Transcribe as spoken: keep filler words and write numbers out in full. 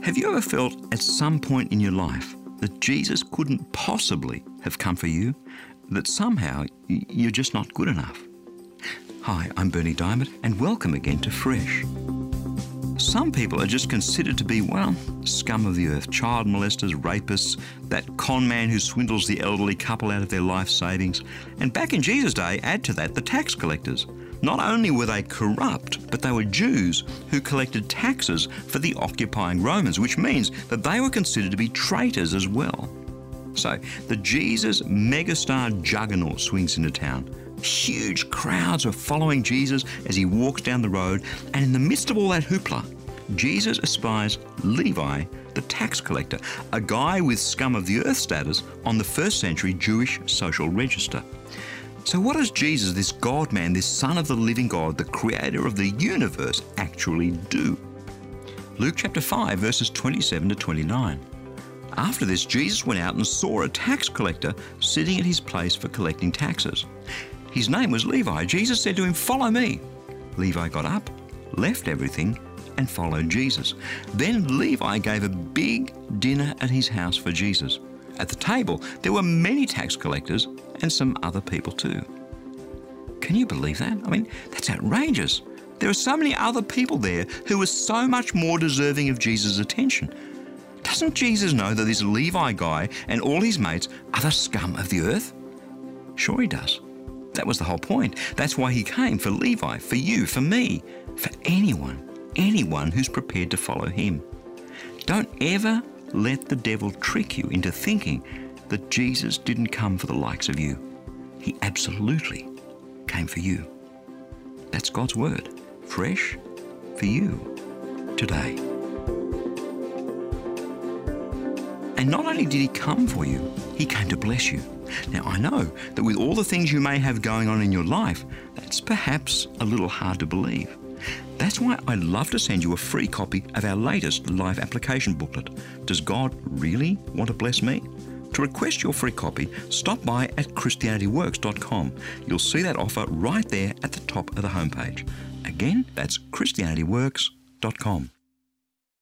Have you ever felt at some point in your life that Jesus couldn't possibly have come for you, that somehow you're just not good enough? Hi, I'm Berni Dymet, and welcome again to Fresh. Some people are just considered to be, well, scum of the earth, child molesters, rapists, that con man who swindles the elderly couple out of their life savings. And back in Jesus' day, add to that the tax collectors. Not only were they corrupt, but they were Jews who collected taxes for the occupying Romans, which means that they were considered to be traitors as well. So the Jesus megastar juggernaut swings into town. Huge crowds are following Jesus as he walks down the road, and in the midst of all that hoopla, Jesus espies Levi, the tax collector, a guy with scum of the earth status on the first century Jewish social register. So what does Jesus, this God-man, this Son of the living God, the creator of the universe, actually do? Luke chapter five, verses twenty-seven to twenty-nine. After this, Jesus went out and saw a tax collector sitting at his place for collecting taxes. His name was Levi. Jesus said to him, "Follow me." Levi got up, left everything, and followed Jesus. Then Levi gave a big dinner at his house for Jesus. At the table, there were many tax collectors and some other people too. Can you believe that? I mean, that's outrageous. There are so many other people there who are so much more deserving of Jesus' attention. Doesn't Jesus know that this Levi guy and all his mates are the scum of the earth? Sure he does. That was the whole point. That's why he came, for Levi, for you, for me, for anyone, anyone who's prepared to follow him. Don't ever let the devil trick you into thinking that Jesus didn't come for the likes of you. He absolutely came for you. That's God's word, fresh for you today. And not only did he come for you, he came to bless you. Now, I know that with all the things you may have going on in your life, that's perhaps a little hard to believe. That's why I'd love to send you a free copy of our latest life application booklet. Does God really want to bless me? To request your free copy, stop by at Christianity Works dot com. You'll see that offer right there at the top of the homepage. Again, that's Christianity Works dot com.